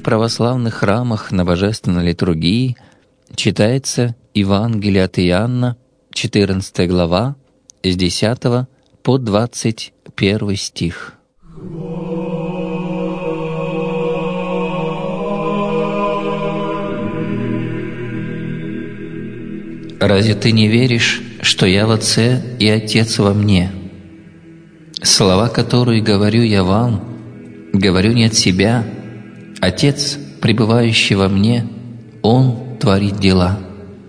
православных храмах на божественной литургии читается Евангелие от Иоанна, 14 глава, с 10 по 21 стих. «Разве ты не веришь, что я в Отце и Отец во мне? Слова, которые говорю я вам, говорю не от себя. Отец, пребывающий во мне, Он творит дела.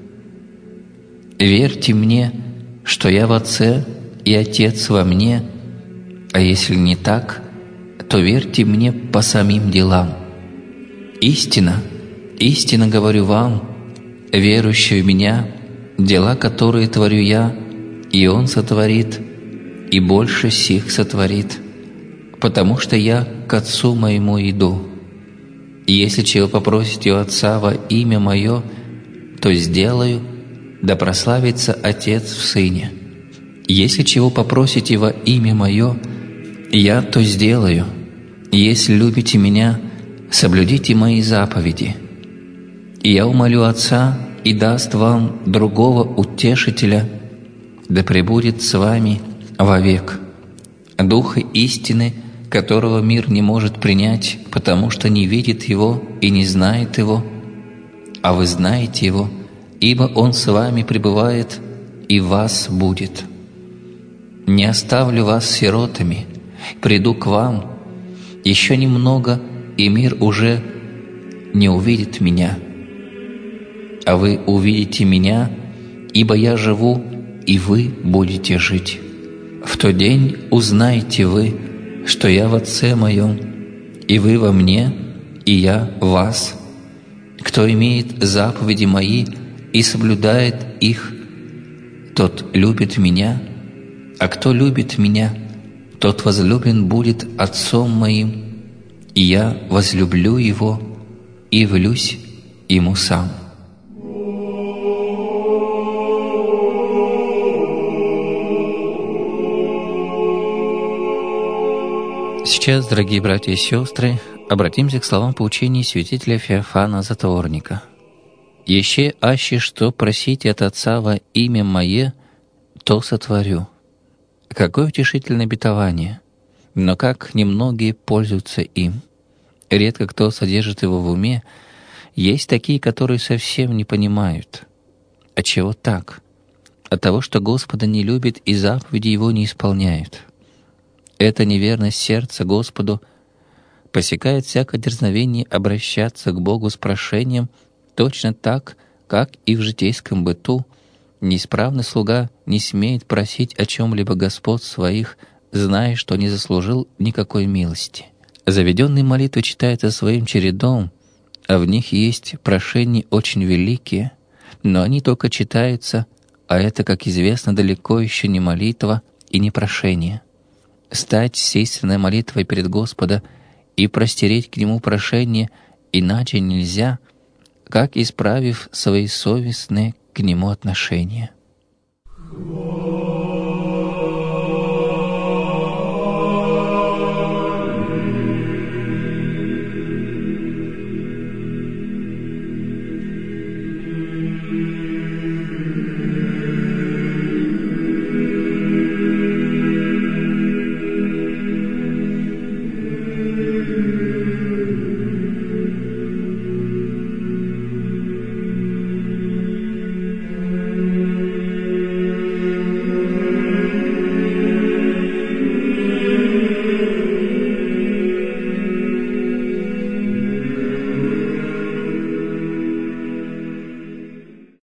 Верьте мне, что я в Отце и Отец во мне, а если не так, то верьте мне по самим делам. Истинно, истинно говорю вам, верующий в Меня, дела, которые творю я, и Он сотворит, и больше сих сотворит, потому что я к Отцу Моему иду. И если чего попросите у Отца во имя Мое, то сделаю, да прославится Отец в Сыне. Если чего попросите во имя Мое, я то сделаю. Если любите Меня, соблюдите Мои заповеди. И я умолю Отца, и даст вам другого утешителя, да пребудет с вами вовек, Духа истины, которого мир не может принять, потому что не видит Его и не знает Его, а вы знаете Его, ибо Он с вами пребывает и в вас будет. Не оставлю вас сиротами, приду к вам, еще немного, и мир уже не увидит Меня, а вы увидите Меня, ибо я живу, и вы будете жить. В тот день узнаете вы, что я в Отце Моем, и вы во мне, и я в вас. Кто имеет заповеди Мои и соблюдает их, тот любит Меня, а кто любит Меня, тот возлюблен будет Отцом Моим, и я возлюблю Его и явлюсь Ему сам». Сейчас, дорогие братья и сестры, обратимся к словам поучения святителя Феофана Затворника. «Еще аще что просите от Отца во имя Мое, то сотворю». Какое утешительное обетование! Но как немногие пользуются им. Редко кто содержит его в уме. Есть такие, которые совсем не понимают. Отчего так? От того, что Господа не любит и заповеди Его не исполняют. Эта неверность сердца Господу посекает всякое дерзновение обращаться к Богу с прошением точно так, как и в житейском быту неисправный слуга не смеет просить о чем-либо господ своих, зная, что не заслужил никакой милости. Заведенные молитвы читаются своим чередом, а в них есть прошения очень великие, но они только читаются, а это, как известно, далеко еще не молитва и не прошение. Стать с истинной молитвой перед Господа и простереть к Нему прошение иначе нельзя, как исправив свои совестные к Нему отношения.